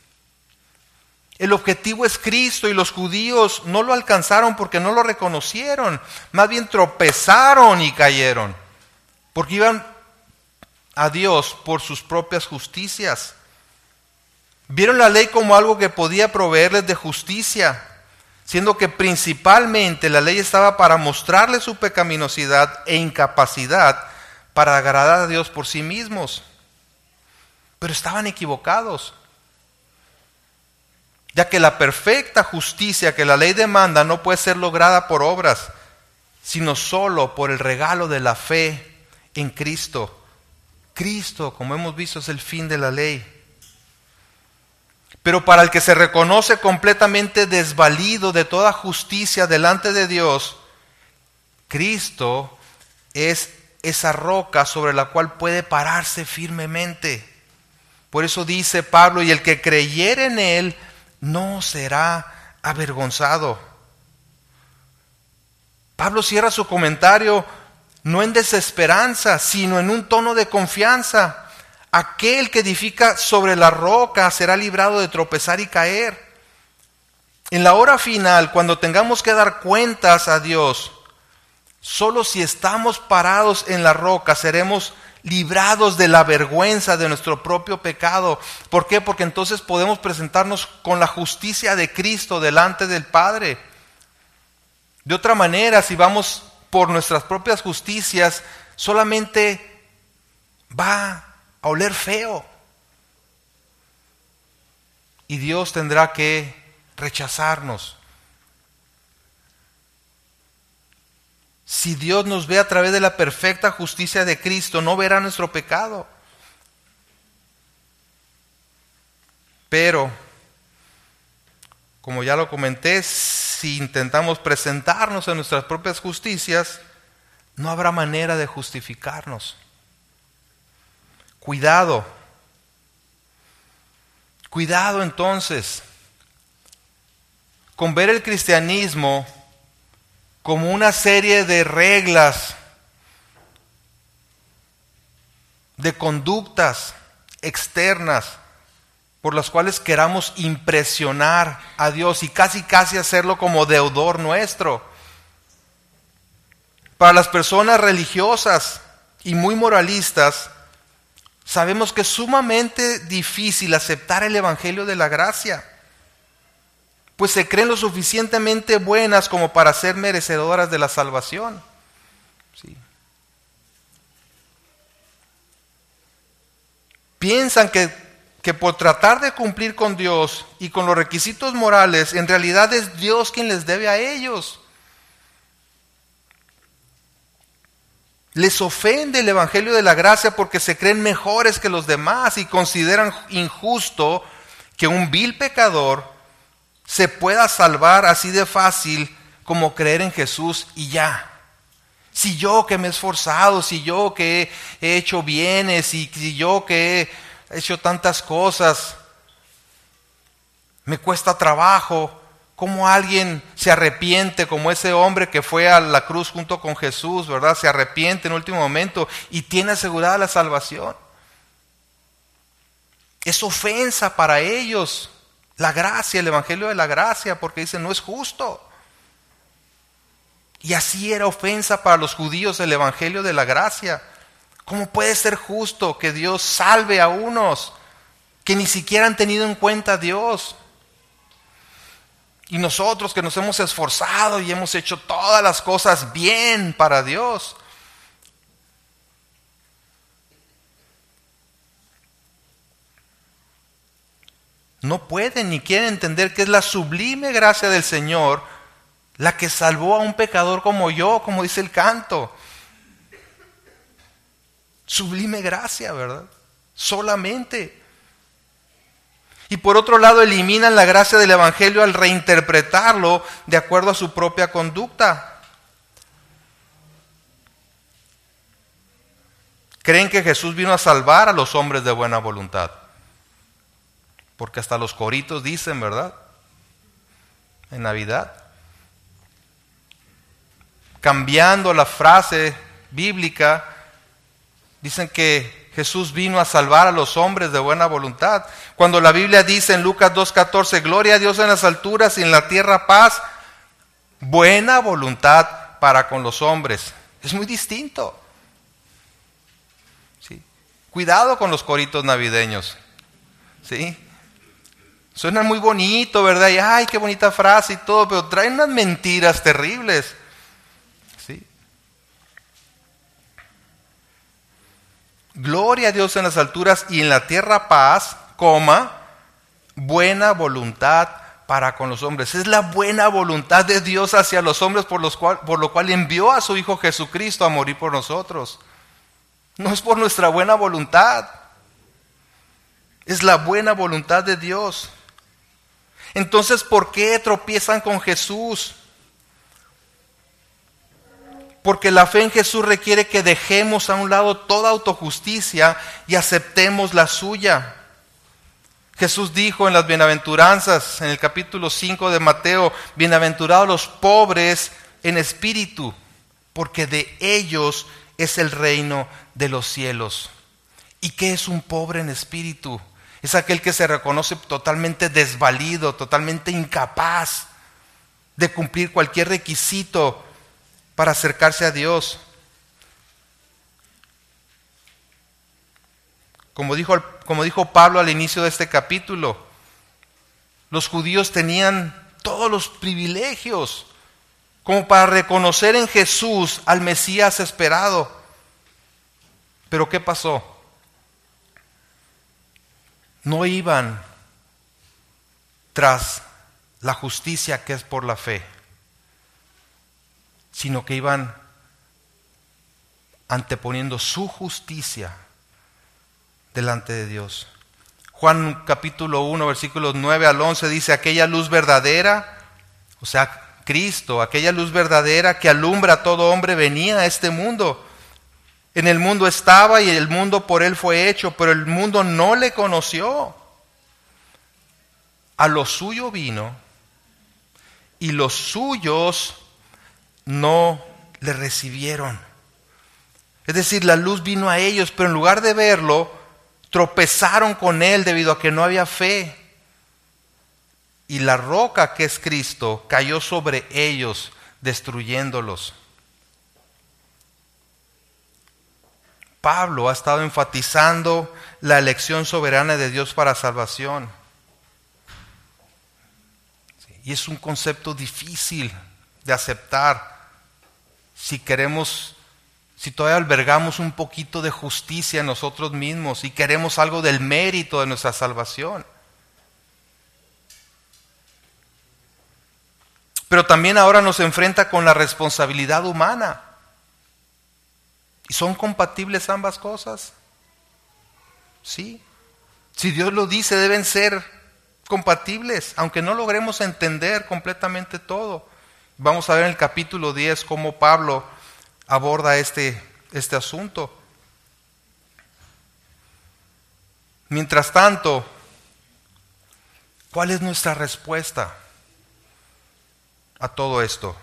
[SPEAKER 1] El objetivo es Cristo, y los judíos no lo alcanzaron porque no lo reconocieron. Más bien tropezaron y cayeron, porque iban a Dios por sus propias justicias. Vieron la ley como algo que podía proveerles de justicia, siendo que principalmente la ley estaba para mostrarles su pecaminosidad e incapacidad para agradar a Dios por sí mismos. Pero estaban equivocados, ya que la perfecta justicia que la ley demanda no puede ser lograda por obras, sino solo por el regalo de la fe en Cristo. Cristo, como hemos visto, es el fin de la ley. Pero para el que se reconoce completamente desvalido de toda justicia delante de Dios, Cristo es esa roca sobre la cual puede pararse firmemente. Por eso dice Pablo, y el que creyere en Él no será avergonzado. Pablo cierra su comentario no en desesperanza, sino en un tono de confianza. Aquel que edifica sobre la roca será librado de tropezar y caer. En la hora final, cuando tengamos que dar cuentas a Dios, solo si estamos parados en la roca seremos librados de la vergüenza de nuestro propio pecado. ¿Por qué? Porque entonces podemos presentarnos con la justicia de Cristo delante del Padre. De otra manera, si vamos por nuestras propias justicias, solamente va a oler feo, y Dios tendrá que rechazarnos. Si Dios nos ve a través de la perfecta justicia de Cristo, no verá nuestro pecado. Pero, como ya lo comenté, si intentamos presentarnos en nuestras propias justicias, no habrá manera de justificarnos. Cuidado. Cuidado entonces con ver el cristianismo como una serie de reglas, de conductas externas por las cuales queramos impresionar a Dios y casi casi hacerlo como deudor nuestro. Para las personas religiosas y muy moralistas, sabemos que es sumamente difícil aceptar el Evangelio de la gracia, pues se creen lo suficientemente buenas como para ser merecedoras de la salvación. Sí. Piensan que, que por tratar de cumplir con Dios y con los requisitos morales, en realidad es Dios quien les debe a ellos. Les ofende el Evangelio de la gracia porque se creen mejores que los demás y consideran injusto que un vil pecador se pueda salvar así de fácil como creer en Jesús y ya. Si yo que me he esforzado, si yo que he hecho bienes, y si yo que he hecho tantas cosas, me cuesta trabajo. ¿Cómo alguien se arrepiente como ese hombre que fue a la cruz junto con Jesús, verdad? Se arrepiente en último momento y tiene asegurada la salvación. Es ofensa para ellos la gracia, el Evangelio de la gracia, porque dicen no es justo. Y así era ofensa para los judíos el evangelio de la gracia. ¿Cómo puede ser justo que Dios salve a unos que ni siquiera han tenido en cuenta a Dios? Y nosotros que nos hemos esforzado y hemos hecho todas las cosas bien para Dios. No pueden ni quieren entender que es la sublime gracia del Señor la que salvó a un pecador como yo, como dice el canto. Sublime gracia, ¿verdad? Solamente. Y por otro lado eliminan la gracia del Evangelio al reinterpretarlo de acuerdo a su propia conducta. Creen que Jesús vino a salvar a los hombres de buena voluntad. Porque hasta los coritos dicen, ¿verdad? En Navidad. Cambiando la frase bíblica, dicen que Jesús vino a salvar a los hombres de buena voluntad. Cuando la Biblia dice en Lucas dos catorce, gloria a Dios en las alturas y en la tierra paz, buena voluntad para con los hombres. Es muy distinto. ¿Sí? Cuidado con los coritos navideños. ¿Sí? Suena muy bonito, ¿verdad? Y ay, qué bonita frase y todo, pero traen unas mentiras terribles. ¿Sí? Gloria a Dios en las alturas y en la tierra paz, coma, buena voluntad para con los hombres. Es la buena voluntad de Dios hacia los hombres por, los cual, por lo cual envió a su Hijo Jesucristo a morir por nosotros. No es por nuestra buena voluntad. Es la buena voluntad de Dios. Entonces, ¿por qué tropiezan con Jesús? Porque la fe en Jesús requiere que dejemos a un lado toda autojusticia y aceptemos la suya. Jesús dijo en las bienaventuranzas, en el capítulo cinco de Mateo, bienaventurados los pobres en espíritu, porque de ellos es el reino de los cielos. ¿Y qué es un pobre en espíritu? Es aquel que se reconoce totalmente desvalido, totalmente incapaz de cumplir cualquier requisito para acercarse a Dios. Como dijo, como dijo Pablo al inicio de este capítulo, los judíos tenían todos los privilegios como para reconocer en Jesús al Mesías esperado. Pero ¿qué pasó? No iban tras la justicia que es por la fe, sino que iban anteponiendo su justicia delante de Dios. Juan capítulo uno, versículos nueve al once dice, aquella luz verdadera, o sea, Cristo, aquella luz verdadera que alumbra a todo hombre venía a este mundo. En el mundo estaba y el mundo por él fue hecho, pero el mundo no le conoció. A lo suyo vino y los suyos no le recibieron. Es decir, la luz vino a ellos, pero en lugar de verlo, tropezaron con él debido a que no había fe. Y la roca que es Cristo cayó sobre ellos, destruyéndolos. Pablo ha estado enfatizando la elección soberana de Dios para salvación. Y es un concepto difícil de aceptar si queremos, si todavía albergamos un poquito de justicia en nosotros mismos y queremos algo del mérito de nuestra salvación. Pero también ahora nos enfrenta con la responsabilidad humana. ¿Y son compatibles ambas cosas? Sí. Si Dios lo dice, deben ser compatibles, aunque no logremos entender completamente todo. Vamos a ver en el capítulo diez cómo Pablo aborda este, este asunto. Mientras tanto, ¿cuál es nuestra respuesta a todo esto?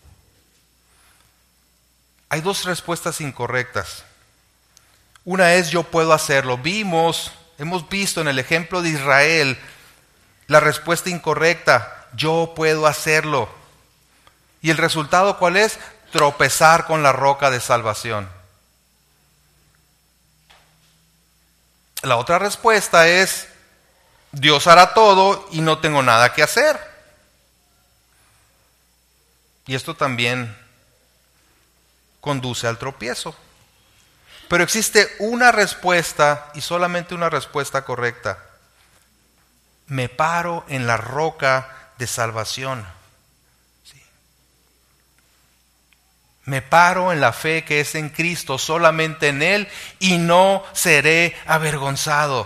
[SPEAKER 1] Hay dos respuestas incorrectas. Una es yo puedo hacerlo. Vimos, hemos visto en el ejemplo de Israel la respuesta incorrecta. Yo puedo hacerlo. ¿Y el resultado cuál es? Tropezar con la roca de salvación. La otra respuesta es, Dios hará todo y no tengo nada que hacer. Y esto también conduce al tropiezo. Pero existe una respuesta y solamente una respuesta correcta. Me paro en la roca de salvación. ¿Sí? Me paro en la fe que es en Cristo, solamente en Él, y no seré avergonzado.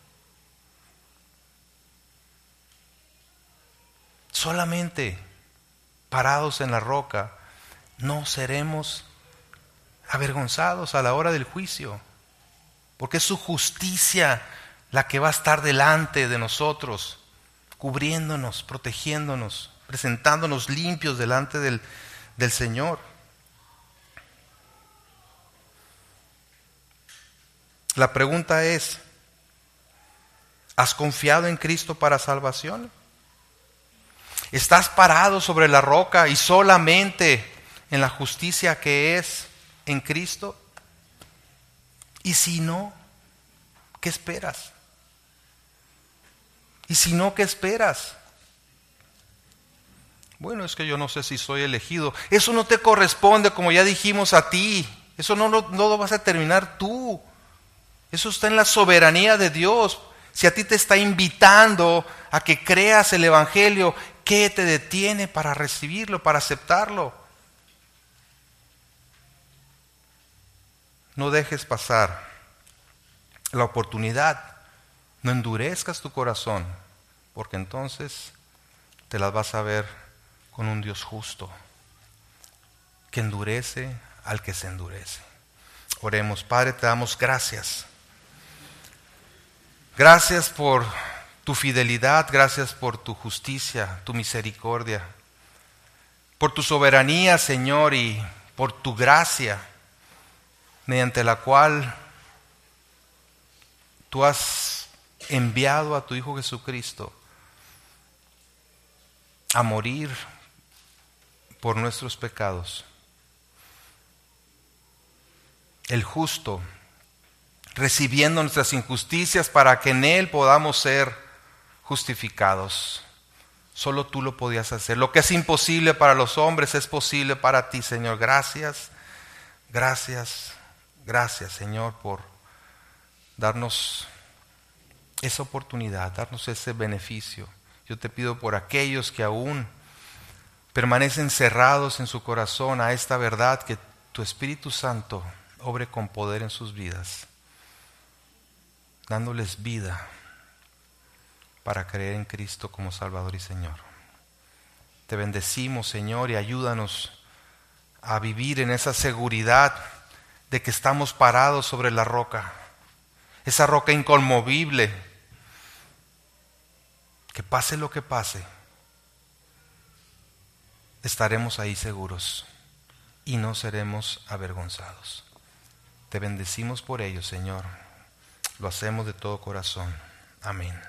[SPEAKER 1] Solamente parados en la roca, no seremos avergonzados a la hora del juicio, porque es su justicia la que va a estar delante de nosotros, cubriéndonos, protegiéndonos, presentándonos limpios delante del, del Señor. La pregunta es, ¿has confiado en Cristo para salvación? ¿Estás parado sobre la roca y solamente en la justicia que es en Cristo? Y si no, ¿qué esperas? Y si no, ¿qué esperas? Bueno, es que yo no sé si soy elegido. Eso no te corresponde, como ya dijimos, a ti. Eso no lo, no lo vas a terminar tú. Eso está en la soberanía de Dios. Si a ti te está invitando a que creas el Evangelio, ¿qué te detiene para recibirlo, para aceptarlo? No dejes pasar la oportunidad. No endurezcas tu corazón, porque entonces te las vas a ver con un Dios justo, que endurece al que se endurece. Oremos. Padre, te damos gracias. Gracias por tu fidelidad, gracias por tu justicia, tu misericordia, por tu soberanía, Señor, y por tu gracia, mediante la cual tú has enviado a tu Hijo Jesucristo a morir por nuestros pecados. El justo, recibiendo nuestras injusticias para que en Él podamos ser justificados. Solo tú lo podías hacer. Lo que es imposible para los hombres es posible para ti, Señor. Gracias, gracias, gracias, Señor, por darnos esa oportunidad, darnos ese beneficio. Yo te pido por aquellos que aún permanecen cerrados en su corazón a esta verdad, que tu Espíritu Santo obre con poder en sus vidas, dándoles vida para creer en Cristo como Salvador y Señor. Te bendecimos, Señor, y ayúdanos a vivir en esa seguridad de que estamos parados sobre la roca, esa roca inconmovible, que pase lo que pase, estaremos ahí seguros y no seremos avergonzados. Te bendecimos por ello, Señor. Lo hacemos de todo corazón. Amén.